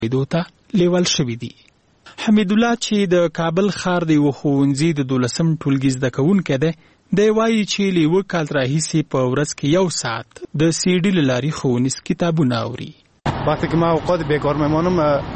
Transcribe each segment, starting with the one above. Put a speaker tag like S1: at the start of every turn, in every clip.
S1: دوته لیول شوی دی. حمید الله چې د کابل ښار د یو ښوونځي د 12م ټولګي زده کوونکی دی، دی وایي چې له یوه کال راهیسې په ورځ کې 1 ساعت د سی ډي له لارې ښوونیز کتابونه اوري.
S2: وقتی که ما اوقات بیکار میمانم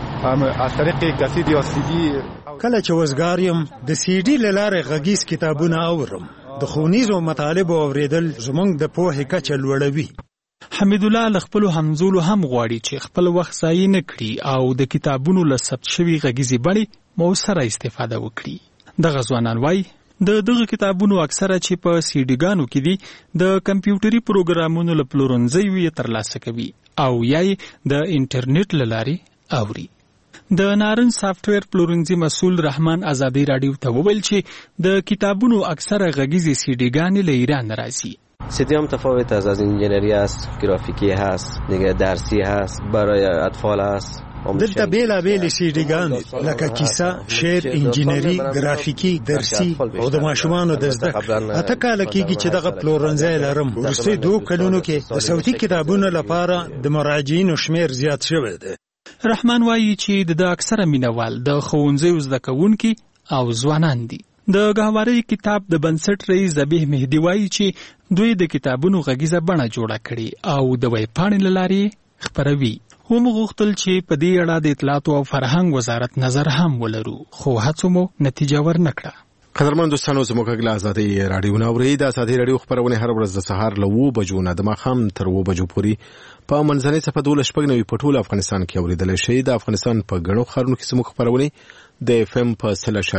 S2: از طریق کسید یا سی ډي،
S3: کله چې وزګار یم د سی ډي له لارې غږیز کتابونه اورم. د ښوونیزو مطالبو اورېدل زموږ د پوهې کچه لوړوي.
S1: حمید الله له خپلو همزولو هم غواړي چې خپل وخت ضایع نه کړي او د کتابونو له ثبت شوي غږیزې بڼې مؤثره استفاده وکړي. دغه ځوانان وایي د دغه کتابونو اکثره چې په سی ډیګانو کې دي د کمپیوټري پروګرامونو له پلورنځیو یې ترلاسه کوي او یا یې د انټرنیټ له لارې اوري. د نارنج سافټویر پلورنځي مسؤل رحمان آزادی رادیو ته وویل چې د کتابونو اکثره غږیزې سی ډیګانې له ایران راځي.
S4: سیدی هم تفاوت از انجینری هست، گرافیکی هست، دیگه درسی هست، برای اطفال هست.
S3: دلته بیلابیل سی ډیګان لکه کیسه، شعر، انجینری، گرافیکی، درسی او د ماشومانو د زده کړې. اته کاله کېږي چې دغه پلورنځی لرم. وروستي 2 کلونو کې د صوتي کتابونو لپاره د مراجعینو شمیر زیات شوی دی.
S1: رحمان وایي چې د اکثره مینوال د ښوونځیو زده کوونکي او ځوانان دي. د ګهواري کتاب د بنسټ رئیس ذبیح مهدي وایي چې دوی د کتابونو غږیزه بڼه جوړه کړي او د ویبپاڼې له لارې خپروي. هم غوښتل چې په دې اړه د اطلاعاتو او فرهنګ وزارت نظر هم ولرو، خو هڅو مو نتیجه ورنکړه.
S5: قدرمن دوستانو، زموږ غږ له ازادۍ راډیو نه اورئ. د ازادۍ راډیو خپرونې هر ورځ د سهار له 7 بجو نه د ماښام تر 7 بجو پورې په منځنۍ صفحه 12 په ټول افغانستان کې اورېدلی شئ. د افغانستان په ګڼو ښارونو کې زموږ خپرونې د اف ام په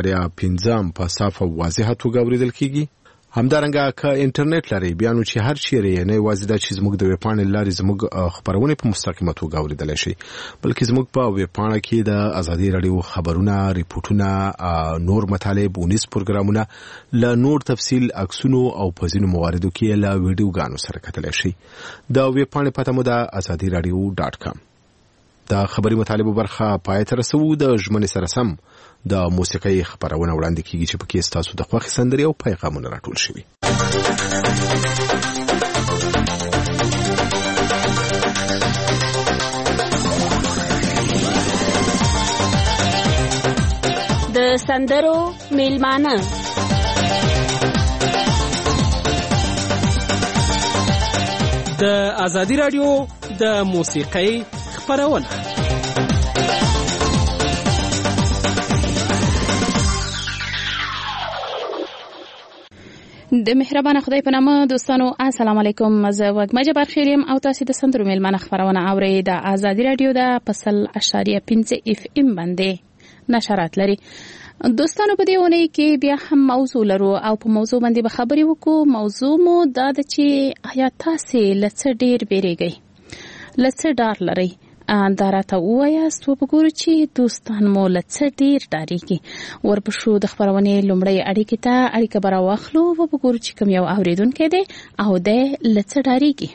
S5: 0.5 په صاف او واضحه توګه اورېدل کېږي. همدارنګه که انټرنیټ لرئ بیا نو چې هر چیرې یې نه یوازې دا چې زموږ د ویبپاڼې له لارې زموږ خپرونې په مستقیمه توګه اورېدلی شئ، بلکې زموږ په ویبپاڼه کې د ازادي راډیو خبرونه، ریپورټونه، نور مطالب، ونیز پروګرامونه، له نور تفصیل، عکسونو او په ځینو مواردو کې له ویډیوګانو سره کتلی شئ. د ویبپاڼې پته مو ده azadiradio.com. د خبري مطالبو برخه پای ته رسوو. د ژمنې سره سم د موسیقۍ خبرونه وړاندې کیږي چې پکې ستاسو د خوښې سندرې او پیغامونه راټول شوي.
S6: د سندرو میلمانه
S7: د ازادي راډیو د موسیقۍ خبرونه.
S8: د مهربان خدای په نامه دوستانو السلام علیکم. زه وګمجه برخیل یم او تاسو د سندرو میلمانه خبرونه اورئ. د ازادي راډیو د 0.5 اف ام باندې نشرات لري. دوستانو په دې ونې کې بیا هم موضوع لرو او په موضوع باندې به خبرې وکړو. موضوع مو دا ده چې آیا تاسو لڅ ډیر بیریږئ، لڅ ډار لرئ؟ دا راته ووایاست وبګورو چې دوستان مو لڅ ډیر ډاریږي. ورپسې د خبرونې لومړی اړیکې ته اړیکه به راواخلو وبګورو چې کوم یو اوریدونکی دی او دی لڅ ډاریږي.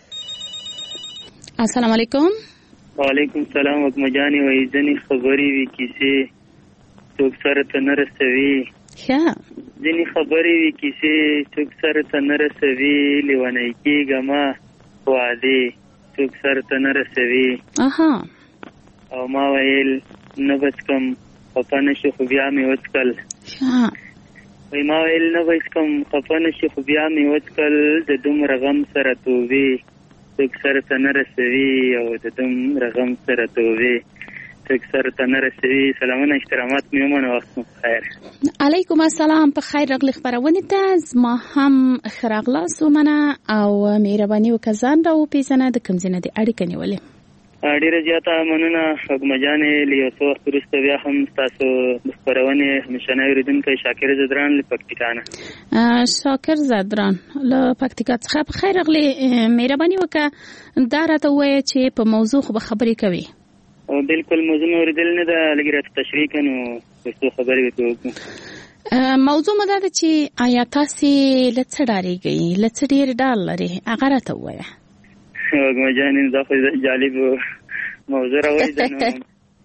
S8: السلام علیکم.
S9: وعلیکم السلام. وګمجانې وایي ځینې خبرې وي کیسې څوک سره ته نه رسوي. ځینې خبرې وي کیسې څوک سره ته نه رسوي. لیونی کېږم وعدې څوک سره ته نه رسوي. او ما ویل نه بچکم خفه نشي خو بیا مې وڅکل. وایي ما ویل نه بچکم خفه نشي خو بیا مې وڅکل. د دومره غم سره توبې څوک سره ته نه رسوي. او د دومره غم سره توبې څوک سره ته نه رسوي. سلامونه احترامات مې ومنه. وخت مو بخیر.
S8: علیکم السلام. په خیر راغلی خبرونې ته. زما هم ښه راغلاست ومنه او مهرباني وکړه ځان راوپېژنه. د کوم ځای نه دې اړیکه نیولې؟
S9: ډېره زیاته مننه وګمجانې. له یو څه وخت وروسته بیا هم ستاسو د خپرونې همیشنی اورېدونکی شاکر زدران له پکتیکا نه.
S8: شاکر زدران له پکتیکا څخه په خیر راغلی. مهرباني وکړه دا راته ووایه چې په موضوع خو به خبرې کوي.
S9: بالکل موضوع مې اورېدل نه ده، لږ راته تشریح کړه نو څو خبرې ورته وکړو.
S8: موضوع مو دا ده چې آیا تاسې له څه ډارېږئ، له څه ډېر ډار لرئ؟ هغه راته ووایه.
S9: وګمجانې دا خو جالب موضوع راوړې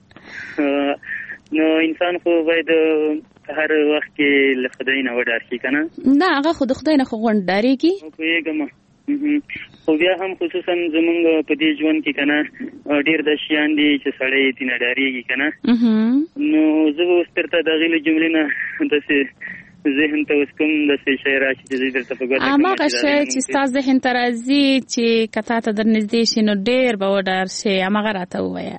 S9: نو انسان خو باید هر وخت کې له خدای نه وډار شي که نه؟
S8: نه هغه خو د خدای نه خو غونډ ډارېږي.
S9: پوهېږم خو بیا هم خصوصا زمونږ په دې ژوند کې کنه ډیر د شیان دي چې سړی تینا ډاریږي کنه نو زه اوس ترته د غیلې جملې نه داسې ذهن ته اوس کوم داسې شی راشي چې زه درته په ګوته کوم
S8: هغه شی چې ستاسو ذهن ته راځي چې کته ته در نږدې شي نو ډیر به وډار شي هغه راته ووایه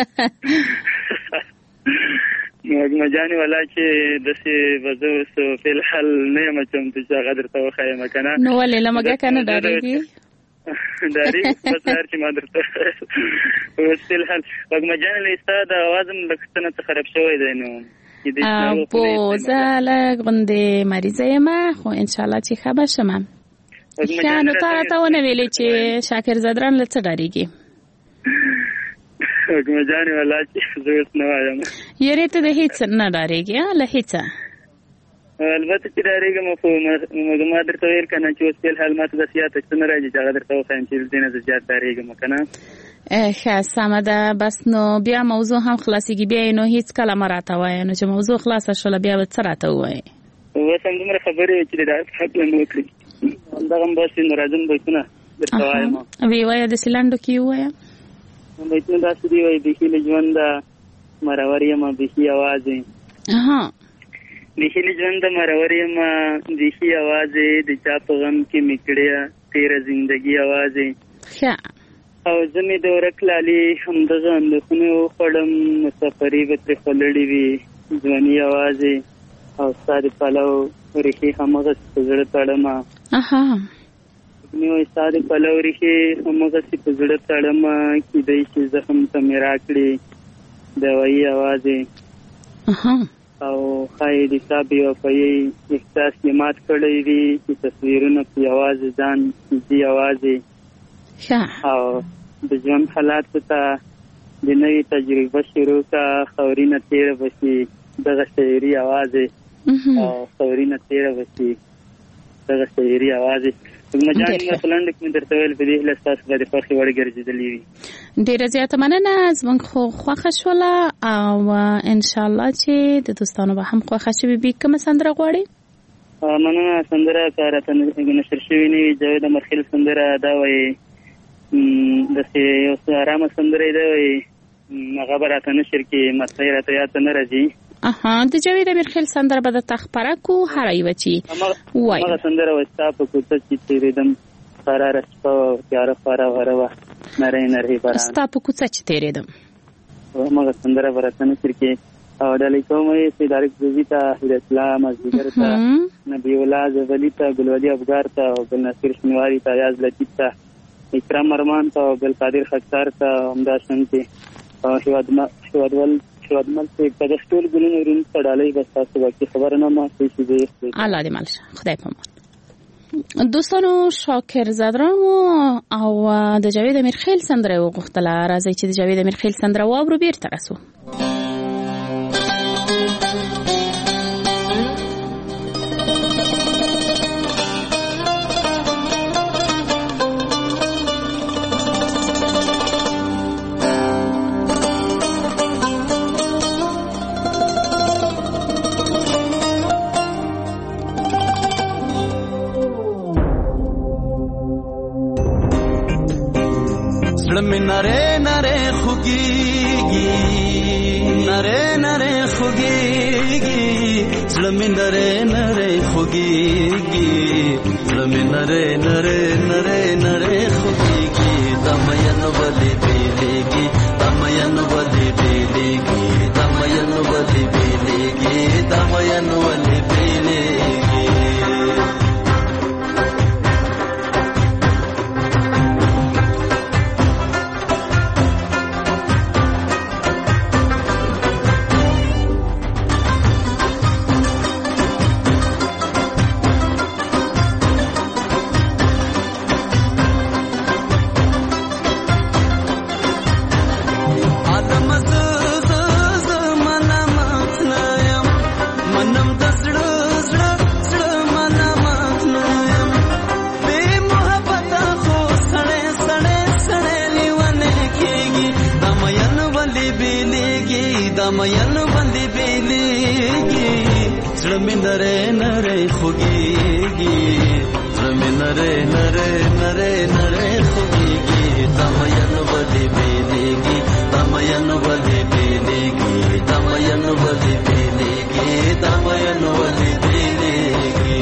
S9: نو جانې والا چې داسې وزه اوس فی الحال نه یم چمتو چې هغه درته وښایم کنه
S8: نو ولې له مګه کنه ډارېږي
S9: ډارېږي بس هر چې ما درته اوس فی الحال وږمه جانې ستا د اواز هم لږ څه نه څه خراب شوی دی نو
S8: په زه لږ غوندې مریضه یم خو انشاءالله چې ښه به شم ښه نو تا راته ونه ویلې چې شاکر زدران له څه ډارېږي
S9: وږمه جانې والا چې زه اوس نه وایم
S8: یارې ته د هېڅ نه ډارېږي له هېڅه
S9: البته چې ډارېږم خو ما درته ویل که نه چې اوس فی الحال ما ته داسې یاد ته نه راځي چې هغه درته وښایم چې دې نه زه زیات ډارېږم که نه
S8: ښه سمه ده بس نو بیا موضوع هم خلاصېږي بیا یې نو هېڅ کله مه راته وایه نو چې موضوع خلاصه شوله بیا به څه راته ووایې
S9: اوس هم دومره خبرې وې چې د داسې حقله مې وکړي همدغه هم بس نو راځم بیتونه درته وایم
S8: ویې وایه داسې لنډو کې ووایه
S9: بیتونه داسې دي وایي بیخي له ژونده مرور یمه بیخي یوازې بیخي له ژونده مرور یمه بیخي یوازې د چا په غم کې مې کړې تېره زندګي یوازې او زه مې د ورک لالې همدغه اندېښنې وخوړم مسافري به ترې خولړې وي ځواني یوازې او ستا د پلو ریښې همغسې په زړه تړمه نو ستا د پلو ریښې همغسې په زړه تړمه کیدی شي زخم ته مې راکړې دوایي یوازې او ښایي د ستا بېوفایي احساس یې مات کړی وي چې تصویرونه په یوازې ځان ځي یوازې او د ژوند حالاتو ته د نوې تجربه شروع کا خورینه تیره بشي دغه شاعري اوازې او خورینه تیره بشي دغه شاعري اوازې مجان مثلا د کوم درته ویل په دې له تاسو باندې خوښي وړ ګرځېدلې وي
S8: ډیره زیاته مننه زموږ خو خوښه شوله او ان شاء الله چې د دوستانو به هم خوښه شي به کوم سندره غواړي
S9: مننه سندره کارته نشر شوی نه جاوید مرخیل سندره دا وایي داسې یو څه ارامه سندره ده وایي هغه به راته نشر کې مطلع راته یاد ته نه راځي
S8: د جاوید امیرخیل سندره به درته خپره کړو هره یوه چې وایي
S9: هغه سندره وایي ستا په کوڅه چې تېرېدم قراره شپه وه تیاره خواره غوره وه نری نری باران
S8: ستا په کوڅه چې تېرېدم
S9: همغه سندره به راته نشر کې او ډالۍ کوم یې سید عارف زوزي ته هدایت الله مازدیګر ته نبی الله زغلي ته ګلولي افګار ته او ګلناصر شنواري ته یاز لطیف ته اکرام ارمان ته او ګلقادر خکسار ته همداشانتې او هیوادمل ته کده ټول ګلونه ورون ته ډالۍ به ستاسو باقي خبره نه ماتې شي
S8: الله دې مل شه خدای پامان دوستانو شاکر زدران او د جاوید امیرخیل سندره وغوښتله راځئ چې د جاوید امیرخیل سندره واورو بیرته رسو
S10: نره نره خوگیگی نره نره خوگیگی زلمی نره نره خوگیگی زلمی نره نره نره نره خوگیگی دمینو بلی بیلیگی دمینو بلی بیلیگی دمینو بلی بیلیگی دمینو بلی بیلیگی مین بندی بیلیگی زړه مې نری نری خوږیږي زړه زړه مې نری نری نری نری خوږیږي دا مین ولې بیلیږي دا مین ولې بیلیږي دا مین ولې بیلیږي دا مین ولې بیلیږي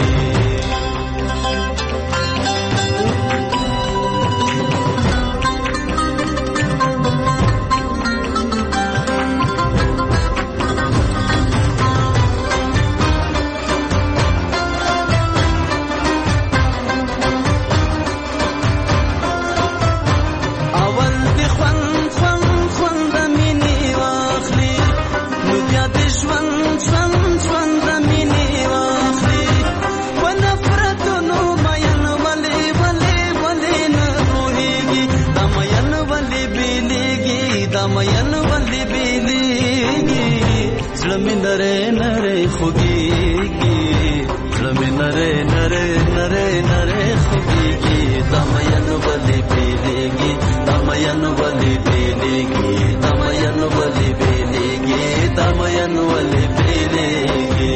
S10: नरे नरे खुगीगी ज़मी नरे नरे नरे नरे खुगीगी दमयन वली बेलेगी दमयन वली बेलेगी दमयन वली बेलेगी दमयन वली बेलेगी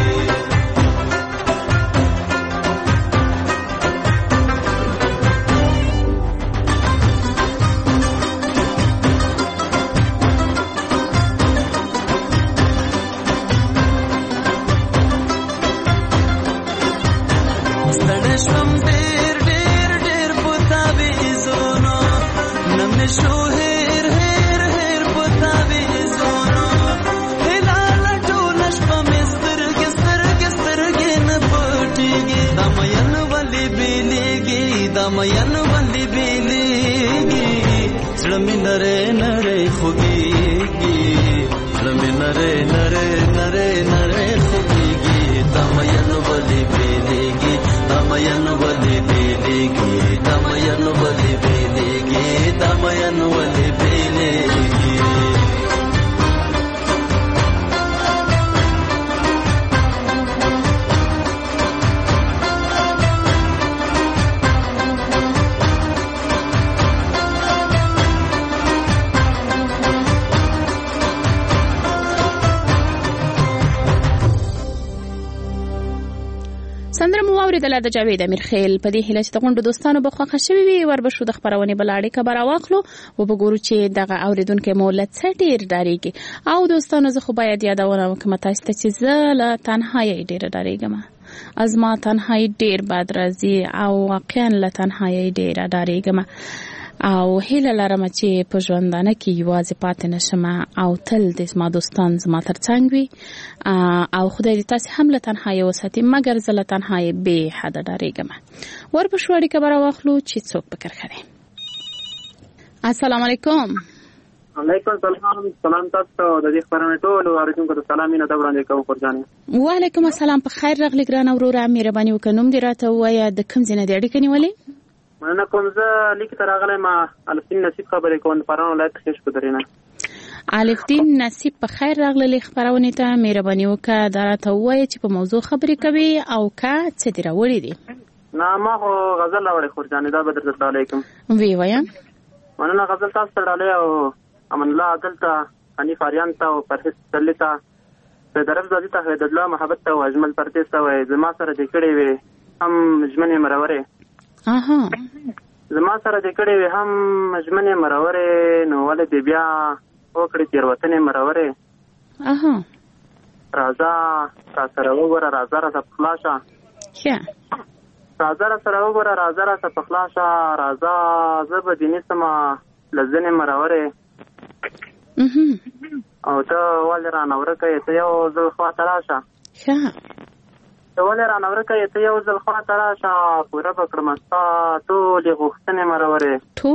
S10: नरे नरे खुगीगी ज़मी नरे नरे नरे नरे खुगीगी दमयन वली बेलेगी दमयन वली बेलेगी दमयन वली बेलेगी दमयन वली बेलेगी
S8: اوریدل د جاوید امیر خیل په دې هیله چې د غونډو دوستانو به خوښ شوي وي وربشو د خبرونې بلاړې کبر واخلو او وګورو چې دغه اوریدونکو مولت ډیر ډاریږي او دوستانو زه خو باید یادونه وکم تاسو ته چې زه له تنهایی ډیر ډاریږم ازما تنهایی ډیر بد راځي او واقعا له تنهایی ډیر ډاریږم او هیله لرم چې په ژوندانه کې یوازې پاتې نشم او تل د زما دوستان زما ترڅنګ وي او خدای دې تاسو هم له تنهایی وساتي مګر زه له تنهایی به حد ډاریږم ورپښو اړیکه به راواخلو چې څوک پکر خره السلام علیکم
S11: علیکم سلام تاسو د دې خبرونه ټول اوریدونکو ته سلامونه دا وړاندې کوم قرباني
S8: وعلیکم السلام په خیر راغلی ګران اورور مهرباني وکړم دې راته وایي د کوم ځای نه دې اړیکه نیولې
S11: مننه کوم زه لیک تر راغلی ما الفدین نصیب خبرې کوم پرانو ولایت خیش بدرینه
S8: الفدین نصیب په خیر راغلی خبرونه ته مهرباني وکړه دا راته وایي چې په موضوع خبرې کوي او کا څه دی راوړي دي
S11: نه ما خو غزل راوړې خورجانې دا بدر السلام علیکم
S8: وی وایم
S11: مننه غزل تاسو ته راړې او امن الله عدالت حنیف اریان ته او پرهیز تلتا په درف زادي ته د الله محبت ته او اجمل پرتیس ته وای زما سره د کړي وي هم مجمنه مرورې
S8: اها
S11: زما سره د کړي وي هم مجمنه مرورې نو ولې بیا وکړي تیر وطن مرورې
S8: اها
S11: راځه تاسو وګوره راځه را خلاصه
S8: ښه
S11: راځه سره وګوره راځه را خلاصه راځه زب دیني سما لزنه مرورې او ته ولې را نور کوي ته یو ځل خواته راشه
S8: ښه
S11: ته ولې را نور کوي ته یو ځل خواته راشه پوره بکړم ستا ټولې غوښتنې مرورې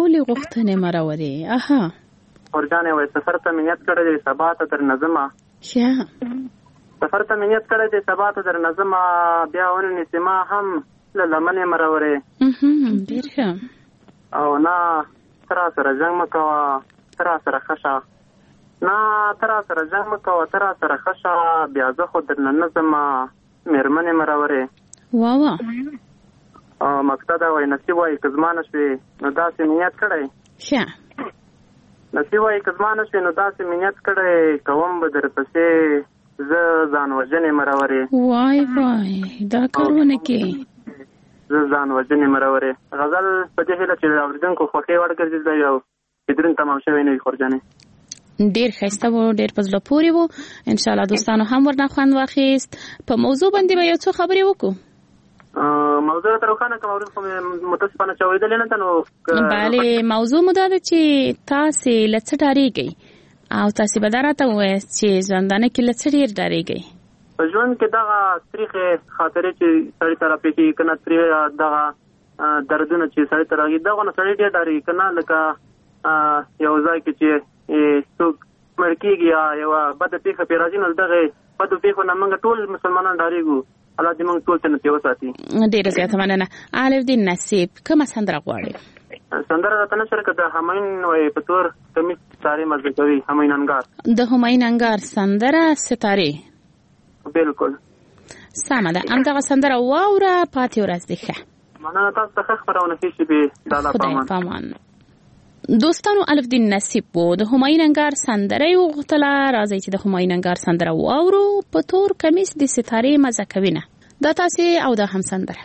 S8: اها
S11: ورګانې وای سفر ته مې نیت کړی دی سبا ته در نظمه
S8: ښه
S11: سفر ته مې نیت کړی دی سبا ته در نظمه بیا ونیسې ما هم له لمنې مرورې
S8: ډېر ښه
S11: او نه ته را سره جنګ مه کوه ته را سره ښه شه نه ته را سره جنګ مه کوه ته را سره ښه شه بیا زه خو درنه نه ځمه مېرمنې مرورې
S8: واه
S11: او مقصده وای نصیب وای که زما نه شوې نو داسې مې نیت کړی
S8: ښه
S11: نصیب وای که زما نه شوې نو داسې مې نیت کړی کوم به درپسې زه ځان وژنې مرورې
S8: وای دا کارونه کې
S11: ځان وژنې مرورې غزل په دې هیله چې اورېدونکو خوښې وړ ګرځېدلی او بدرون تمام شوی نه وي خورجانې.
S8: ډیر ښایسته و، ډیر په زړه پورې و. انشاءالله دوستانو هم ورنه خوند واخیست. په موضوع باندې به یو څو خبرې وکړو.
S11: موضوع راته روښانه کړه، اورېدل خو مې متاسفانه چې اورېدلې نه ده. نو
S8: بله، موضوع مو دا ده چې تاسې له څه ډارېږئ او تاسې به دا راته ووایاست چې ژوندانه کې له څه ډېر ډارېږئ؟
S11: په ژوند کې دغه تریخې خاطرې چې سړي ته راپېښېږي که نه، تریخ دغه دردونه چې سړي ته راغلي دغه نه سړی ډېر ډارېږي که نه. لکه یو ځای کې چې څوک مړ کېږي یا یوه بده پېښه پرې راځي، نو دغې بدو پېښو نه موږ ټول مسلمانان ډارېږو. الله دې موږ ټول ته نصیب وساتي.
S8: ډېره زیاته مننه. الف الدین نصیب، کومه سندره غواړې؟
S11: سندره راته نه شوه، که د همایون وایي په تور کمیس ستارې مزه کوي، همایون انګار.
S8: د همایون انګار سندره ستارې.
S11: بالکل
S8: سمه ده، همدغه سندره واوره. پاتې ورځ دې ښه.
S11: مننه، تاسو ته ښه خپرونه ښې شي.
S8: خدای پامان. دوستانو، الف الدین نصیب و د همایون انګار سندره یې وغوښتله. راځئ چې د همایون انګار سندره واورو. په تور کمیس د ستارې مزه کوي نه، دا تاسې او دا هم سندره.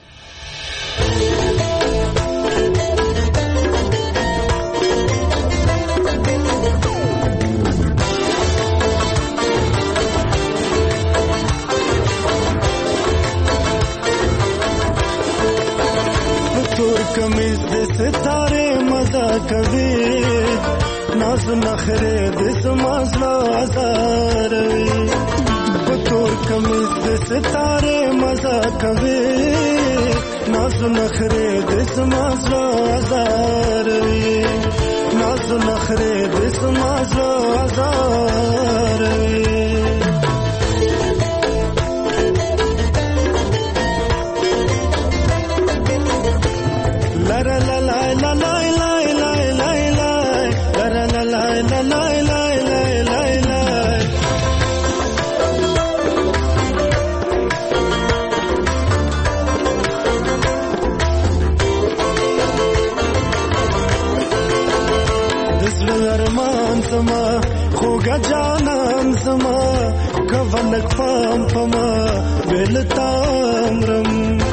S10: تور کمیز د ستاره مزه کوي، ناز نخره د سمازلا ازاروي. تور کمیز د ستاره مزه کوي، ناز نخره د سمازلا ازاروي. ناز نخره د سمازلا ازاروي. La la la la la la la la la la la la la la la la la la. دزل ارمان سما خوګه جانان سما کولک پام پما ولتامرم.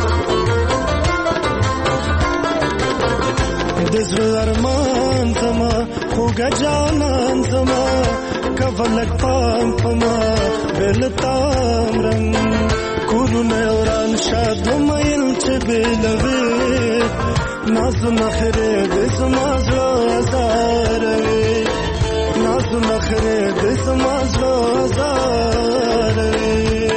S10: دزل ارمان سما خوګه جانان سما کولک پام پما ولتامرم. کورونه وران شاد مېل چې بلوي، ناز نخره د سمازلا ازاروي. ناز نخره د سمازلا ازاروي.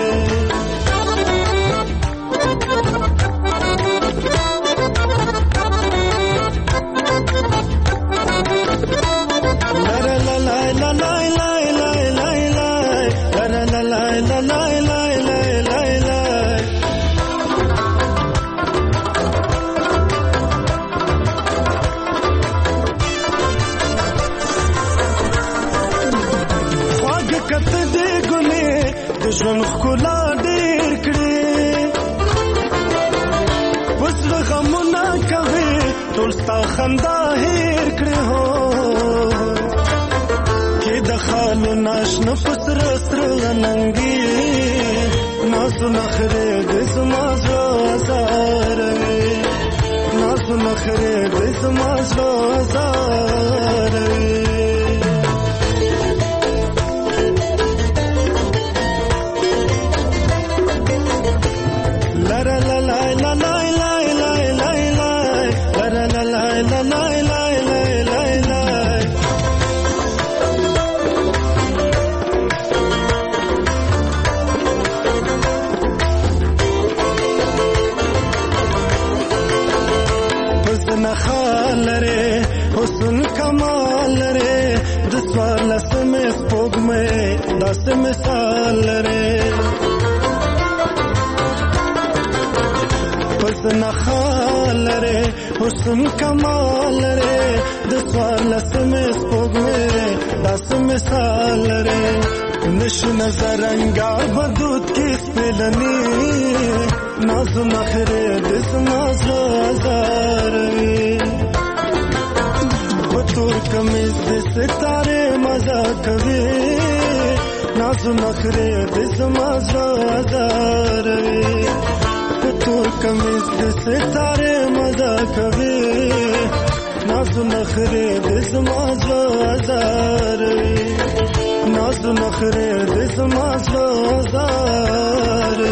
S10: ژوند ښکلا ډېر کړې، اوس له غمونه کوي ټول ستا خندا هېر کړې. هو کې د خالو ناشنه په سره سره غننګي، نازو نخرې د زما زړه ازاروي. نازو نخرې د زما زړه ازاروي. حسن کمال لري د سوار لسمه سپوږمۍ داسې مثال لري. حسن خال لري حسن کمال لري د سوار لسمه سپوږمۍ داسې مثال لري. نش نظر انګار بدود کې سپلني، ناز نخره د سماز ازاروي. تور کمیز د ستاره مزه کوي، ناز نخره د سماز ازاروي.
S12: تور کمیز د ستاره مزه کوي نازو نخره د زما زوازار نازو نخره د زما زوازار.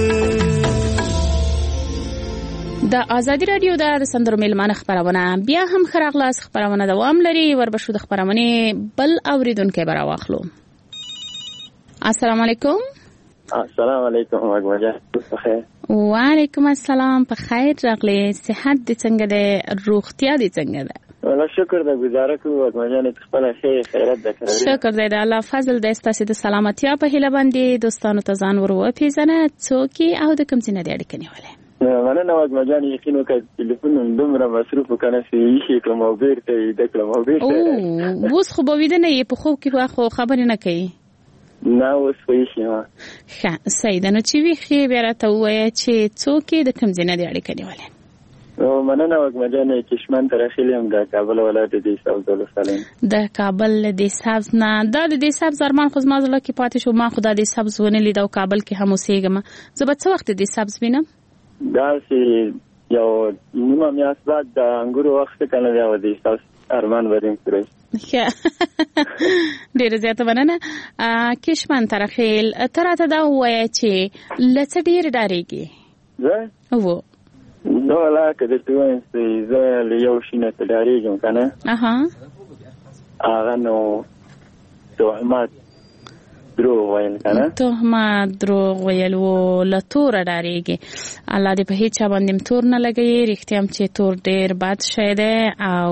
S8: د ازادي رادیو د سندرو میلمانه خبرونه بیا هم خراغلاس خبرونه دوام لري. وربشو د خبرونه بل اوریدونکو برا واخلو. السلام علیکم.
S13: السلام علیکم وګورئ بخیر.
S8: وعلیکم السلام په خیر راغلی. صحت دې څنګه ده؟ روغتیا دې څنګه ده؟
S13: والله شکر د گزاره کو وګورئ خپل خیرت ده کړی.
S8: شکر دې د الله فضل د استاسي د سلامتیا په هیله باندې دوستانو ته ځان ور وپیژنه څوک او د کوم ځای نه اړیکه نیولې.
S13: مننه وګورئ یقین وکړ ټلیفون دومره مصروف کنه چې شي کوم او بیرته د کلم او بیرته
S8: اوس خو به ویدنه په خوب کې خو خبرې نه کوي.
S13: نه اوس وایي ما
S8: ښه سیدنو چې وی خې بیا راته وایي چې څوک د کوم ځای نه اړیکه نیولې.
S13: او مننه وګورئ کشمن ترخیلم د کابل ولایت د سبز ولسوالۍ
S8: د کابل د سبز نه د سبز ارمان خو ما زله کې پاتې شو. ما خدا د سبز ونه لید او کابل کې هم اوسېږم. زه به څه وخت د سبز وینم؟
S13: دا چې یو نیمه میاشت بعد د انګورو وخت کنه بیا ودی تاسو ارمان وریم کړی.
S8: ډیر زیاته مننه. کشمن ترخیل تراته دا وایي چې لڅ ډیر ډاریږي.
S13: زه
S8: وو
S13: نو لا کده توین چې زه له یو شینه ډاریږم کنه. هغه نو تهمت دروغ ویل کنه.
S8: تهمت دروغ ویل و لتور ډاریږي. الله دې په هیڅ باندې تور نه لګي. رښتیا هم چې تور ډیر بد شی دی او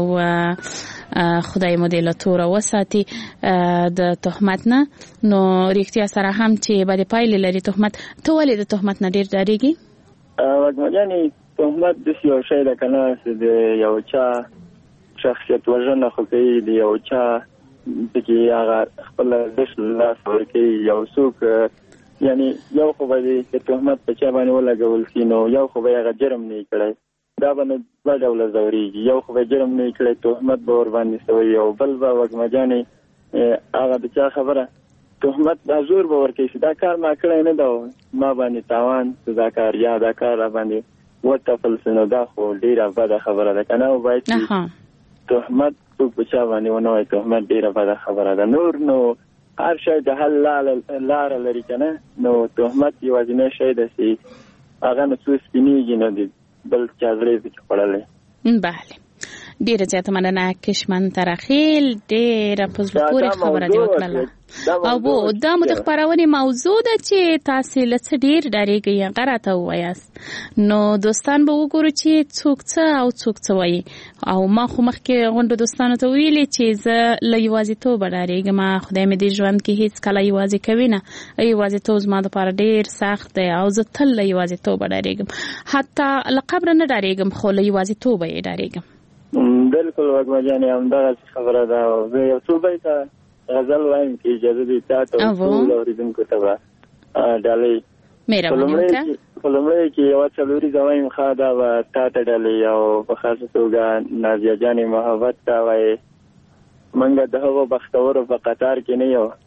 S8: خدای مو دې لتور وساتي د تهمت نه. نو رښتیا سره هم چې بده پایلې لري تهمت. ته ولې د تهمت نه ډیر ډاریږي؟
S13: یعنی تهمت د یو شی د کنه چې د یو چا شخصیت وژنه خو کوي د یو چا چې هغه خپل دش لاس ورکي یو څوک یعنی یو خو به د تهمت په چا باندې ولګول شي نو یو خو به هغه جرم نه کړی دا باندې په ډول زوريږي. یو خو به جرم نه کړی تهمت به ور باندې سوی او بل به وګمجانې هغه د چا خبره تهمت د زور به ورکي دا کار ما کړی نه دا ما باندې تاوان دا کار یا دا کار باندې وته فلسنه دا خو ډیره بده خبره ده کنه. او باید تهمت په چا باندې ونه وای تهمت ډیره بده خبره ده. نور نو هر شی د حل لار لري کنه. نو تهمت یوازینی شی ده چې هغه نو څه سپینیږي نه دي بل چا زړه کې پړلې.
S8: بله ډیره زیاته مننه کشمن ترخیل. ډیره په زړه پورې خبره دی وکړه. او دا مو د خبرونه موضوع ده چې تاسو لڅ ډیر ډاریږي غراته وایاست. نو دوستان به وګورو چې څوک څه او څوک څه وایي. او ما خو مخکې غونډه دوستانو ته ویلي چې زه له یوازیتوب ډاریږم. خدای مې دې ژوند کې هیڅ کله یوازې کوي نه. یوازیتوب زما لپاره ډیر سخت دی او زه تل له یوازیتوب ډاریږم. حتی له قبر نه ډاریږم خو له یوازیتوب یې ډاریږم.
S13: بالکل وګمجانې همدغه خبره ده. زه یو څو بیته غزل وایم چې اجازه دې تاسو ټول اوریدونکو ته ډالۍ
S8: مهرباني
S13: فلمړی چې یو څلوري ځوایم خاده و تاسو ډالۍ او په خاصه توګه نازیه جانې محبت تا وای منګه دغه بختور په قطار کې نه یو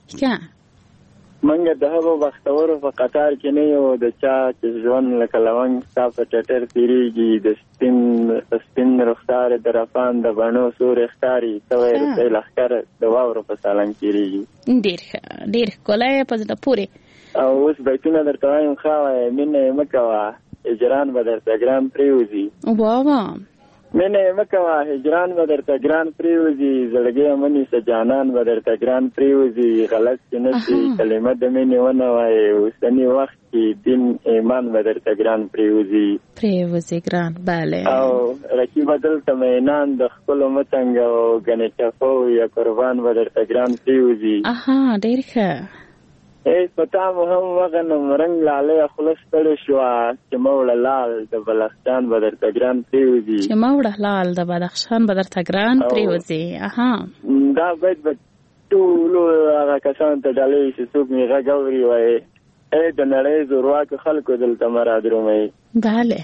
S13: منګه دغه بختور په قطار کې نه یو د چا چې ژوند لکه لونګ صاحب ټټر تیریږي د سپین رختار درفان د بڼو سور اختاري توې د لخر د واورو په سالنګ تیریږي.
S8: ډیر کولای په دې پوره
S13: او اوس بیتونه درته وایم خاوه مینه مکوا هجران به درته ګران پریوزي.
S8: بابا
S13: مینه مکوا هجران به درته ګران پریوزي. زړګي منی سجانان به درته ګران پریوزي. غلط نشي کلمه د مینه ونه وای اوسنی وخت کې دین ایمان به درته ګران پریوزي
S8: ګران. bale
S13: او رکی بدل تمینان د خپل متنګ او غنې چفو یا قربان به درته ګران پریوزي.
S8: ډیر ښه.
S13: پتا مو هم وغنم رنگ لاله خلص کړو شو چې موړ لال د بلخشان بدر تګران پریوزي.
S8: چې موړ لال د بلخشان بدر تګران پریوزي.
S13: دا باید ټول هغه کسان ته ډالۍ چې څوک می غاوري وای د نړۍ زورواک خلکو دلته مراد رومي.
S8: bale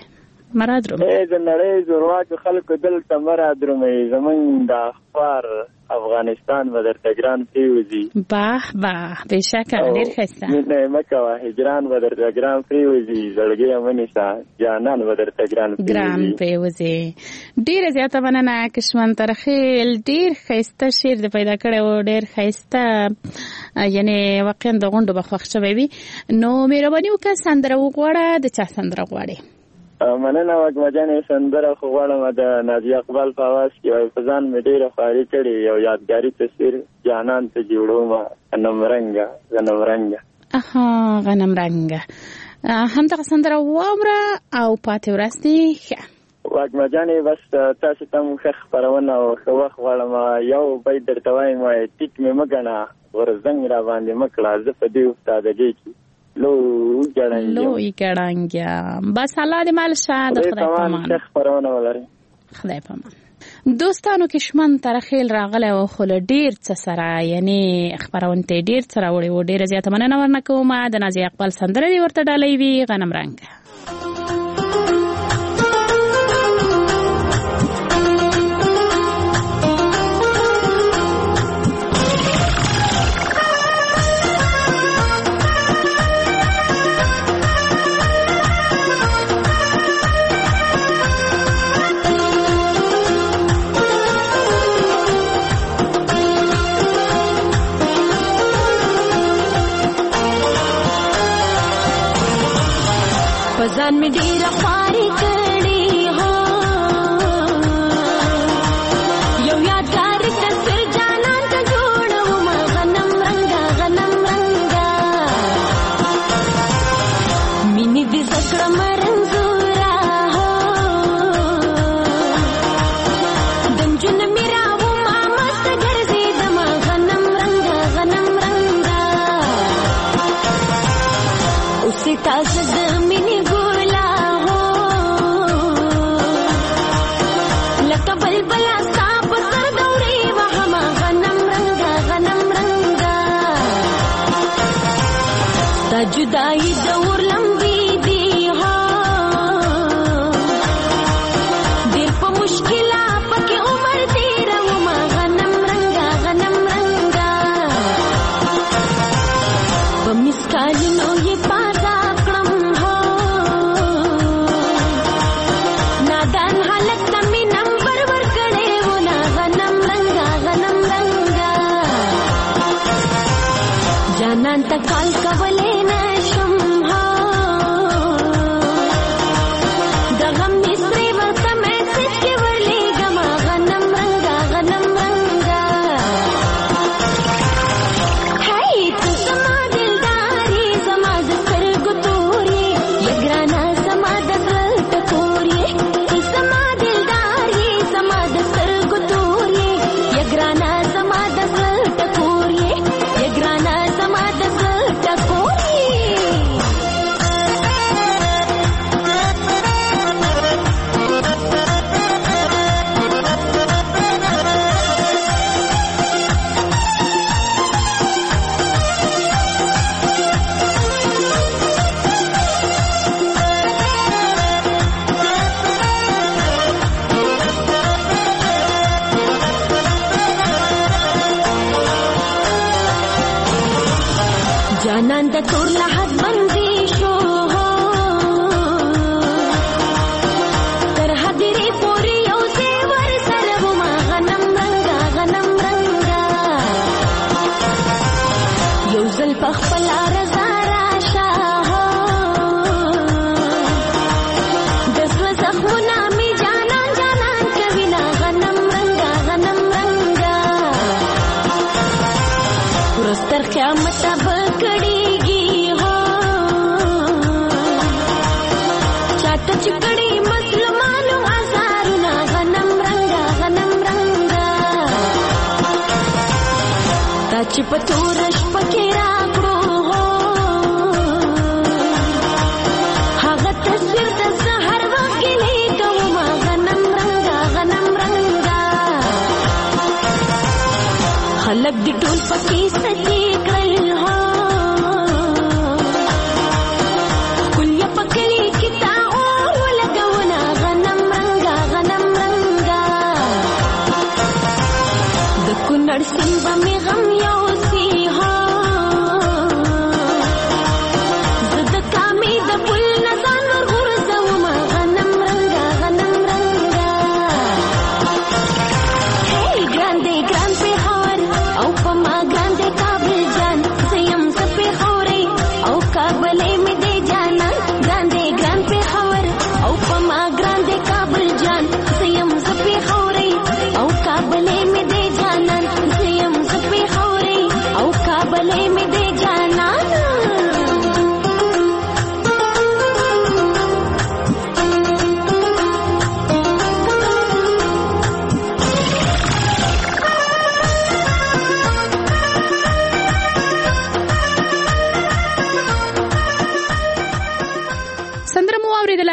S8: مراد روم
S13: د نړۍ زورواکو خلکو دلته مراد رومي زمونږ د اخبار افغانستان به درته ګران پریوځي.
S8: به بېشکه ډېر ښایسته.
S13: نه مه کوه هجران به درته ګران پریوځي، زړګی مه نیسه جانان به درته ګران
S8: پریوځي. ډېره زیاته مننه کشمن ترخیل، ډېر ښایسته شعر دې پیدا کړی و، ډېر ښایسته، یعنې واقعا د غونډو به خوښ شوی وي. نو مهرباني وکړه سندره وغواړه. د چا سندره غواړې؟
S13: مننه وږمه جانې، سندره خو غواړم د نازیه اقبال په اواز کې وایي په ځان مې ډېره خواري کړې، یو یادګاري تصویر جانان ته جوړومه غنم رنګه غنم رنګه.
S8: غنم رنګه همدغه سندره واوره او پاتې ورځ دې ښه.
S13: وږمه جانې بس تاسو ته هم ښه خپرونه او ښه وخت غواړم. یو بیت درته وایم وایي ټیک مې مه ګڼه غورځنګ را باندې مه کړه، زه په دې افتادګۍ کې لوی
S8: ګړنګیا. بس الله دې مال شه د خدای په امان. خدای په امان. دوستانو کشمن ترخیل راغلی و خو له ډېر څه سره، یعنې خپرونې ته ډېر څه راوړی و. ډېره زیاته مننه ورنه کوم. د نازیه اقبال سندره دې ورته ډالۍ وي غنم رنګه.
S14: ځان مې ډېره خواري کړې هو، یو یادګار تصویر جانان ته جوړوم غنم رنګه غنم رنګه. مینې دې زده کړم رنځوره هو، د نجونو مې راوړمه مسته ګرځېدم غنم رنګه غنم رنګه. اوسې تازه د مینې جدائی دور لمبی دی ہو، دیر پا مشکلہ پکی عمر تیرا وما غنم رنگا غنم رنگا. پا مسکالینو یہ پازا کرم ہو، نادان حالت نمی نمبر ورکڑے ونا غنم رنگا غنم رنگا. جانان تکال کولے جانان د تور لحد بندي شو تر حدرې پورې یو زیور سره وما غنم رنګا غنم رنګا. یو ځل په خپل رضا راشه د زړه زخمونه مې جانان جانان کوي نا غنم رنګا غنم رنګا. ورځ تر قیامته چې په تورش پکې راکړو هغه تصویر د سحر وخت کې لیکم غنم رنګا غنم رنګا. خلک دې ټول پکې سچې کړل هو کلیه پکې کې تا او لګونه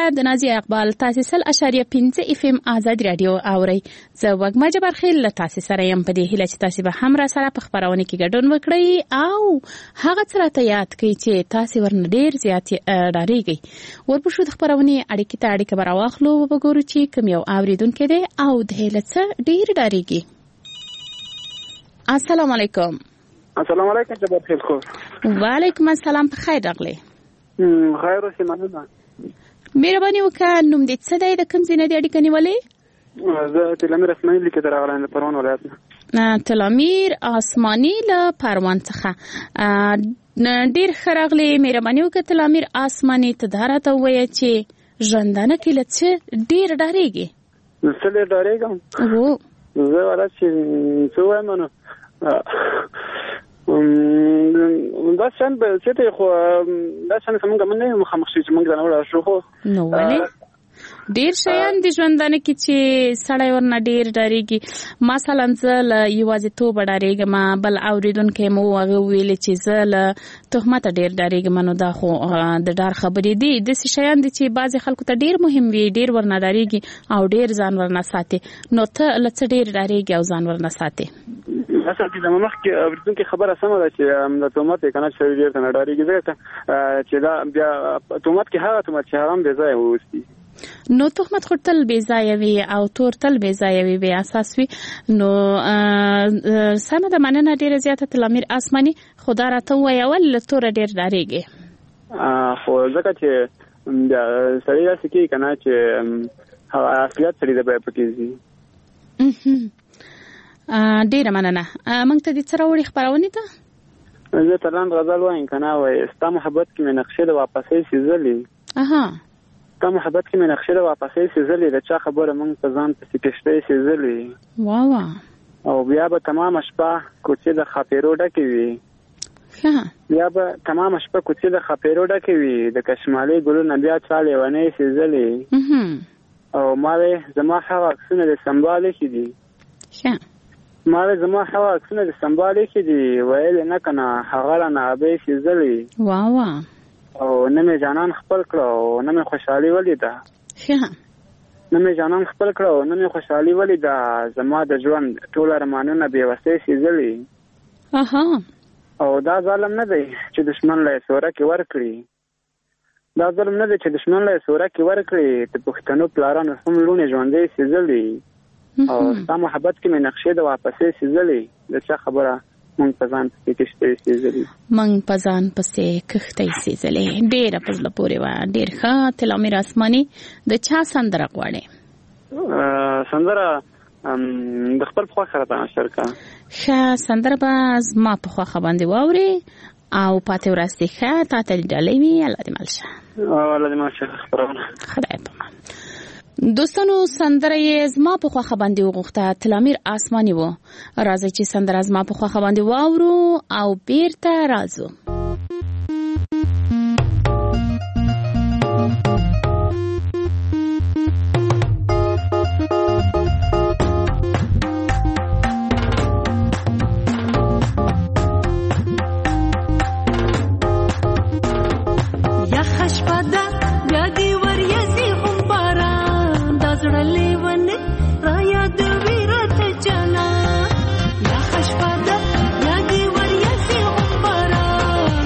S8: د نازي اقبال تاسو سل اشاریه 5 اف ام آزاد رادیو اوري زه وګما جبر خیل له تاسو سره يم په دې هیله چې تاسو به هم را سره په خبرونه کې ګډون وکړئ او هغه سره ته یاد کړئ چې تاسو ورن ډیر زیات ډاریږي ورپښو د خبرونه اړیکې ته اړیکه براواخلو وګورو چې کوم یو اوریدونکو دی او د هیله څه ډیر ډاریږي. السلام علیکم.
S15: السلام علیکم جبر خیل خو.
S8: وعلیکم السلام په خیر راغلی.
S15: خیر اوسې مننه.
S8: مهرباني وکړه نوم دې څه دی د کوم ځای نه دی اړیکه نیولې؟
S15: زه تلامیر اسماعیل لیکه راغلم د پروان ولایت نه.
S8: تلامیر اسماني له پروان څخه ډیر ښه راغلی. مهرباني وکړه تلامیر اسماني ته دا راته ووایه چې ژوندانه کې له څه ډیر ډارېږي؟
S15: څه ډېر ډارېږم؟ زه ولا چې څه وایم نو دا شان به چې خو دا شان څنګه منه مخامخ شي چې موږ نه ولا شو خو
S8: نو ولې ډیر شیان د ژوندانه کې چې سړی ورنه ډیر ډارېږي. مثلا زه له یوازیتوب ډارېږم بل اوریدونکو مو هغه ویل چې زه له تهمت ډیر ډارېږم. نو دا خو د ډار خبرې دي. د شیان دي چې بعضی خلکو ته ډیر مهم وي ډیر ورنه ډارېږي او ډیر ځان ورنه ساتي. نو ته له څه ډیر ډارېږي او ځان ورنه ساتي؟
S15: اصل کې د مخ کې اوریدونکو خبره سمه ده چې د تهمت کنه چې ډیر نه ډارېږي ځکه چې دا بیا تهمت کې هغه تهمت چې حرام دی ځای وستي.
S8: نو تهمت خو تل بې ځایه وي او تور تل بې ځایه وي بې اساس وي. نو سمه ده مننه ډیره زیاته تلامیر اسماني. خو دا راته ووایه ولې له توره ډیر ډارېږي؟
S15: خو ځکه چې سړی داسې کوي که نه چې هغه اصلیت سړي د بیه پکې ځي.
S8: ډیره مننه. موږ ته دې څه راوړي خپرونې ته؟
S15: زه ترلاند غزل وایم که نه وایي ستا محبت کې مې نقشې د واپسۍ سېزلې تا محبت کې مې نقشې د واپسۍ سېزلې د چا خبره موږ په ځان پسې کښتۍ سېزلې
S8: واه
S15: او بیا به تمامه شپه کوڅې د خاپیرو ډکې وي بیا به تمامه شپه کوڅې د خاپیرو ډکې وي د کشمالي ګلونه بیا چا لیونۍ سېزلې او ما وې زما هغه عکسونه د سنبال ایښي دي ما وې زما هغه عکسونه د سنبال ایښي دي ویلې نه که نه هغه رانه ابۍ سېزلې
S8: واه
S15: او نه مې جانان خپل کړه او نه مې خوشحالي ولیده نه مې جانان خپل کړه او نه مې خوشحالي ولیده زما د ژوند ټول ارمانونه بېوسۍ سېزلي او دا ظالم نه دی چې دشمن له یې سورکې ورکړي دا ظلم نه دی چې دشمن له یې سورکې ورکړي د پښتنو پلارانو هم لوڼې ژوندۍ سېزلي او ستا محبت کې مې نقشې د واپسۍ سېزلې د چا خبره مونږ په ځان پسې کښتۍ سېزلې
S8: مونږ په ځان پسې کښتۍ سېزلې. ډېره په زړه پورې وه. ډېر ښه. تلامیر اسماني د چا سندره غواړې؟
S15: سندره د خپل په خوښه راته نشر کړه.
S8: ښه سندره به زما په خوښه باندې واورې او پاتې ورځ دې ښه تا ته دې ډالۍ وي. الله دې مل شه.
S15: الله دې مل شه. خبرونه
S8: خدای پامان. دوستانو سندره یې زما په خوښه باندې وغوښته. تلامیر اسماني و. راځي چې سندره زما په خوښه باندې واورو او بیرته راځو.
S14: یا خشپدا یا دی وریا سی عمره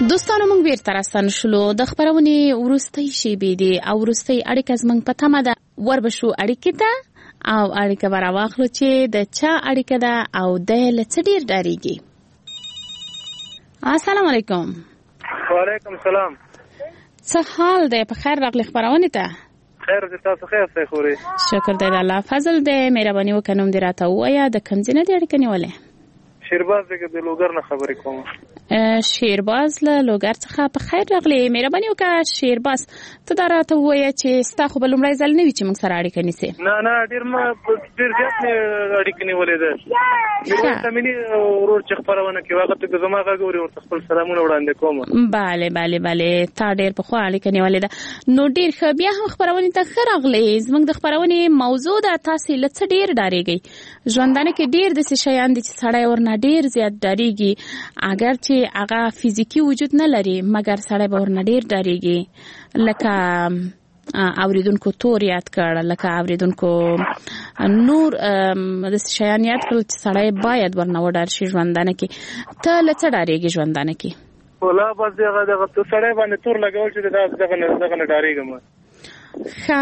S8: دوستانو موږ بیرته راستنه شولو د خبرونې وروستۍ شیبې دي او وروستۍ اړیکه زموږ په تمه ده وربشو اړیکې ته او اړیکه به راواخلو چې د چا اړیکه ده او د له څه ډېر ډارېږي. السلام علیکم.
S16: وعلیکم السلام.
S8: څه حال دی؟ په خیر راغلی خبرونې ته.
S16: خیر دې تاسو خیر څه خوري؟
S8: شکر دی د الله فضل دی. مهرباني وکړه نوم دې راته ووایه د کوم ځای نه دې اړیکه نیولې؟
S16: شیرباز دغه د لوګر نه خبرې کوم.
S8: شیرباز له لوګر څخه په خیر راغلی. مهرباني وکړه شیرباز ته دا راته ووایه چې ستا خو به لومړی ځل نه وي چې موږ سره اړیکه نیسې.
S16: نه ډېر زیات مې اړیکه نیولې ده. میرویس امیني ورور چې خبرونه کوي هغه ته زما غږ اوري ورته خپل سلامونه وړاندې کوم.
S8: بله تا ډېر پخوا اړیکه نیولې ده. نو ډېر ښه بیا هم خبرونې ته ښه راغلی. زموږ د خبرونې موضوع ده تاسې له څه ډېر ډارېږئ. ژوندانه کې ډېر داسې شیان دي چې سړی ورنه ډېر زیات ډارېږي اگر چې هغه فزیکي وجود نه لري مګر سړی به ورنه ډېر ډارېږي. لکه اوریدونکو تور یاد کړ، لکه اوریدونکو نور داسې شیان یاد کړل چې سړی باید ورنه وډار شي ژوندانه کې. ته له څه ډارېږې ژوندانه کې؟
S16: ولا بس دغه سړی باندې تور لګول چې دغه نه ډارېږم.
S8: ښه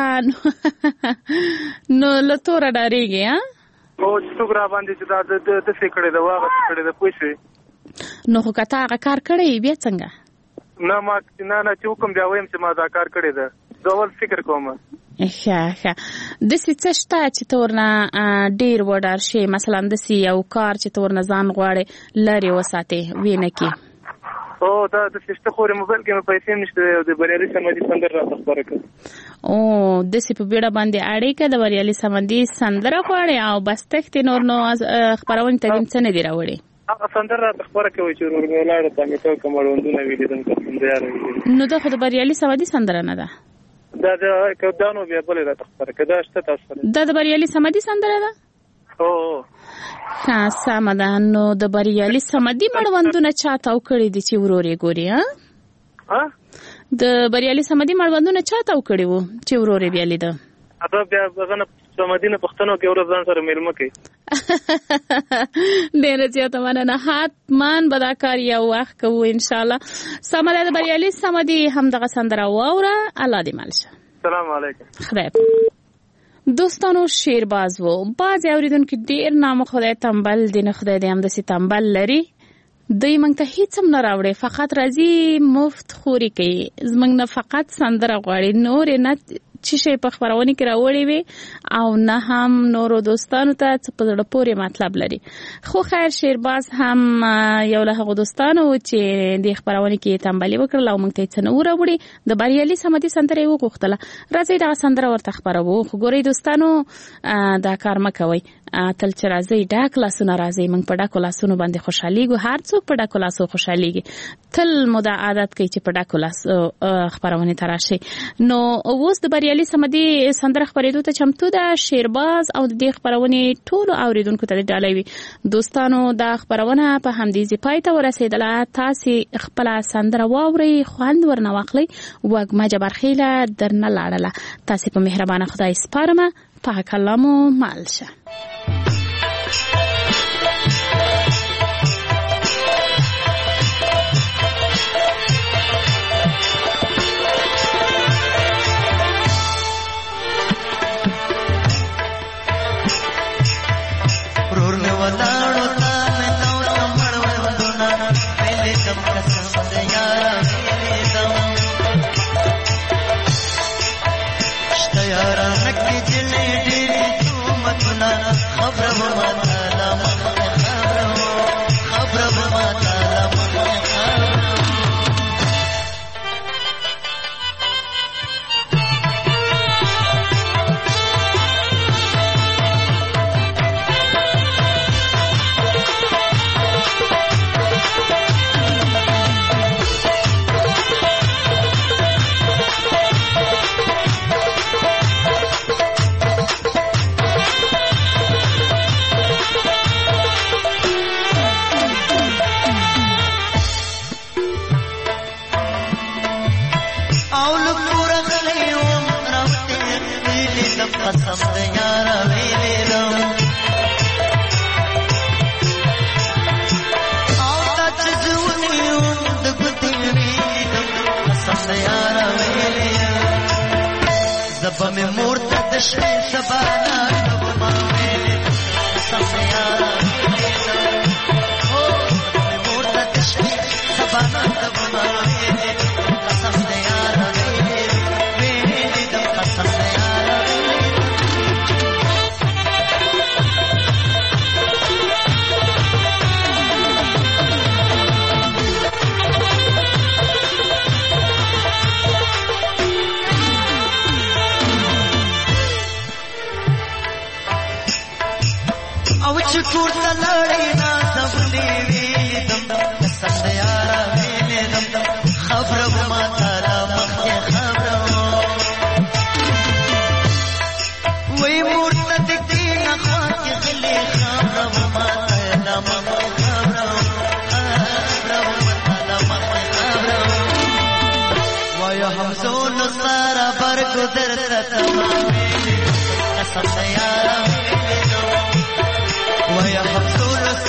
S8: نو له توره ډارېږې ها؟
S16: او چې څوک را باندې چې دا داسې کړې ده واغه کړې ده پوه شوې.
S8: نو خو که تا هغه کار کړی بیا څنګه؟
S16: نه چې حکم بیا وایم چې ما دا کار کړی ده زه اول فکر کوم.
S8: ښه داسې څه شته چې ته ورنه ډېر وډار شې؟ مثلا داسې یو کار چې ته ورنه ځان غواړې لرې وساتې وینه کې؟
S16: او دا داسې شته خو موبایل کې مې پیسې نشته د بریالي سمندي سندره راته خپاره کړه.
S8: او داسې په بیړه باندې اړیکه د بریالي سمندي سندره غواړې او بس تښتې نور نو خپرونې ته څه نه دي راوړې؟
S16: هغه سندره راته خپاره کوي چې ورور مې ولاړه ته مې ته کوم اړوندونه ویلیدم
S8: نو دا خو د بریالي سمندي سندره نه ده؟
S16: دا کودانو بیا بلې راته خپاره کړه. دا شته تاسو سره؟
S8: دا د بریالي سمندي سندره ده؟ ښه سمه ده. نو د بریالي سمندي مړوندونه چا تاو کړي دي چې ورور یې ګوري؟ د بریالي سمندي مړوندونه چا تاو کړي وو چې ورور یې بیا لیده؟
S16: هغه بیا هغه سمندي پښتنو کې ورځ ځان سره میلمه کوي.
S8: ډېره زیاته مننه. حتما به دا کار یو وخت کوو انشاءالله. سمه ده د بریالي سمندي همدغه سندره واوره. الله دې مل شه.
S16: سلام علیکم.
S8: خدای دوستانو شیرباز وو. بعضې اورېدونکي ډېر نامه خدای تنبل دي نه خدای دې همداسې تنبل لري. دوی موږ ته هیڅ هم نه راوړي فقط راځي مفت خوري کوي. زموږ نه فقط سندره غواړي نورې نه چې شی په خبرونه کې راوړي وي او نه هم نورو دوستانو ته څه په زړه پورې مطلب لري. خو خیر شیرباز هم یو له هغو دوستانو چې د خبرونه کې تنبلي وکړل او موږ ته څه نه وراوړي. د بریالي سمندي سندره یې وغوښتله. راځئ دغه سندره ورته خپروو. خو ګورئ دوستانو دا کار مه کوئ. تل چې راځئ ډک لاسونه راځئ. موږ په ډکو لاسونو باندې خوشحالیږو. هر څوک په ډکو لاسو خوشحالیږي. تل مو دا عادت کوي چې په ډکو لاسو خبرونه ته راشئ. نو اوس د بریالي سمندي سندره خپرېدو ته چمتو ده. شیرباز او د دې خبرونې ټولو اوریدونکو ته ډالۍ وي. دوستانو دا خبرونه په همدې ځای پای ته ورسېدله. تاسې خپله سندره واورئ، خوند ورنه واخلئ. وږمه جبارخیله درنه لاړله. تاسې په مهربانه خدای سپارمه. پاک الله مو مل شه.
S10: यारा नक जिले डेरी तू मत ना سبا میں مورتا دشوی سبانا تب ماویلی قسم یارا مورتا دشوی سبانا تب ماویلی قسم یارا ویلی دم قسم یارا او چکور تلڑی نازم لیوی دم قسم دیارا ویلی دم خبرو ما تالا مخی خبرو وی مورتا دکی نخواتی غلی خبرو ما تالا مخی خبرو ما تالا مخی خبرو وی حمزون سارا برگو درتا تماویلی قسم دیارا ويا حفظون